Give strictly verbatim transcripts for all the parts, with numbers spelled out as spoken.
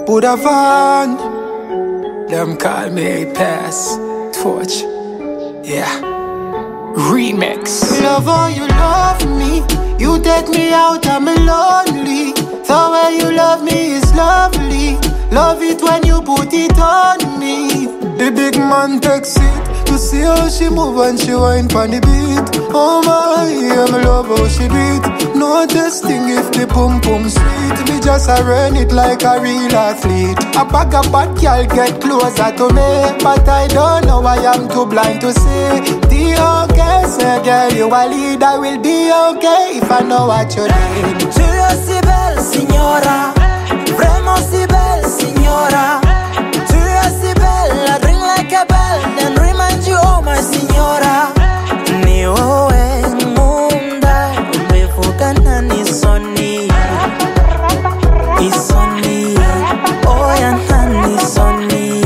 Buddha Van. Them call me Pass Torch. Yeah. Remix. Love how you love me. You take me out, I'm lonely. The way you love me is lovely. Love it when you put it on me. The big man takes it to see how she move and she whine pon the beat. Oh my, I'm love how she beat. No testing if the pum pum sweet. Me just a run it like a real athlete. A bag of bad girl get closer to me, but I don't know why I'm too blind to see. The okay, say girl you a lead. I will be okay if I know what you need. Tu es si belle signora, vraiment si belle signora. Tu es si belle, I ring like a bell and remind you oh my signora. Ni oe munda, umefukana ni soni, isoni, oya nani soni,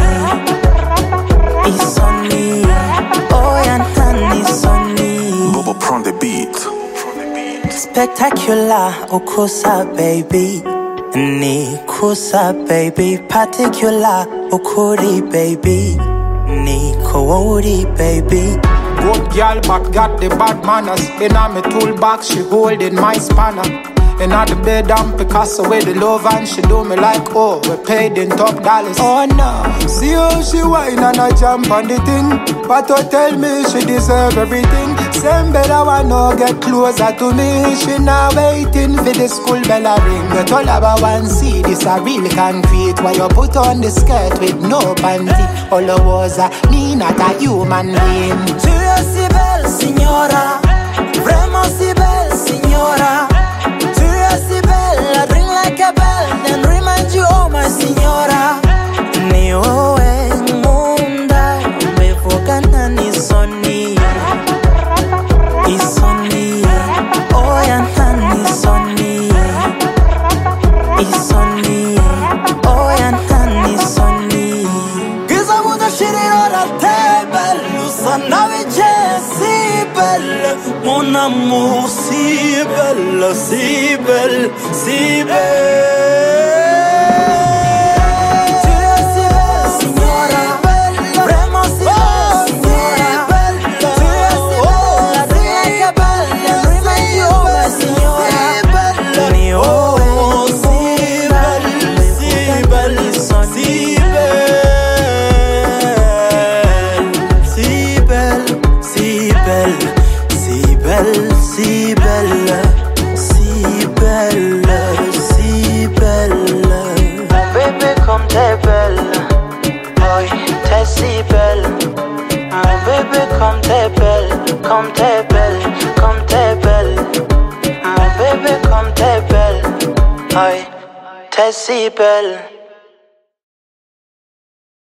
isoni, oya nani soni. Bobo prend the beat. Spectacular, ukusa baby. Ni kusa baby, particular, ukuri baby. Ni kowori baby. Good girl back got the bad manners. In a me toolbox, she holding my spanner. In a the bed and Picasso with the love and she do me like oh, we paid in top dollars. Oh no. See how she whine and I jump on the thing. But to tell me she deserve everything. Same better one no get closer to me. She now waiting for the school bell a ring. But all about one see this a real concrete. Why you put on the skirt with no panty? All I was a me not a human being. Tu es si belle signora, vraiment si belle signora. Tu es si belle, I ring like a bell and remind you oh my signora. Ni oe munda, umefukana ni soni, isoni, oya nani soni, isoni, oya nani soni. Giza muda shiri ora table, lusana viche si belle, mon amour si belle, si belle, si belle. Si belle, si belle, si belle. Mon bébé comme t'es belle, oui, t'es si belle. Mon bébé comme t'es belle, comme t'es belle, comme t'es belle. Mon bébé comme t'es belle, oui, t'es si belle.